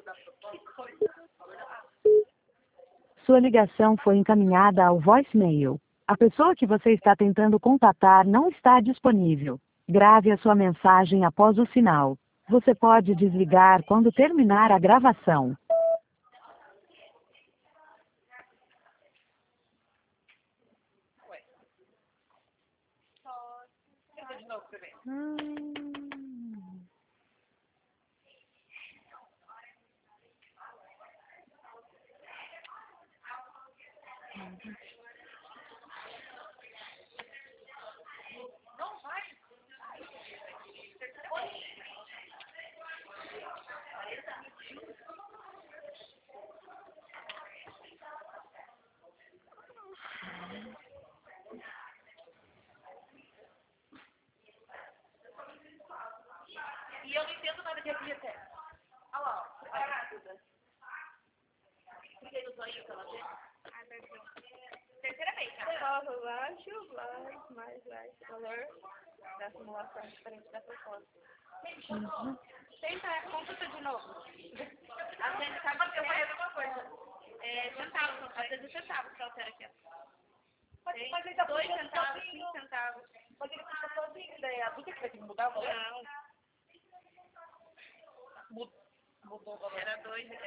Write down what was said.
Sua ligação foi encaminhada ao voicemail. A pessoa que você está tentando contatar não está disponível. Grave a sua mensagem após o sinal. Você pode desligar quando terminar a gravação. Tenta de novo pra ver. Não vai. E eu não entendo nada de aqui até. Olha lá, ó. Fiquei no zoinho pela vez. Terceira vez, já. Valor baixo, mais baixo. Valor da simulação diferente da proposta. Tenta, consulta de novo. Às vezes, sabe que eu falei a mesma coisa. Centavos, às vezes centavos que altera aqui. Mas ele tá 2 puxando centavos, sozinho. 5 centavos. Mas ele puxa sozinho, daí a adulta que vai ter que mudar o valor. Não, Mudou o valor. era 2.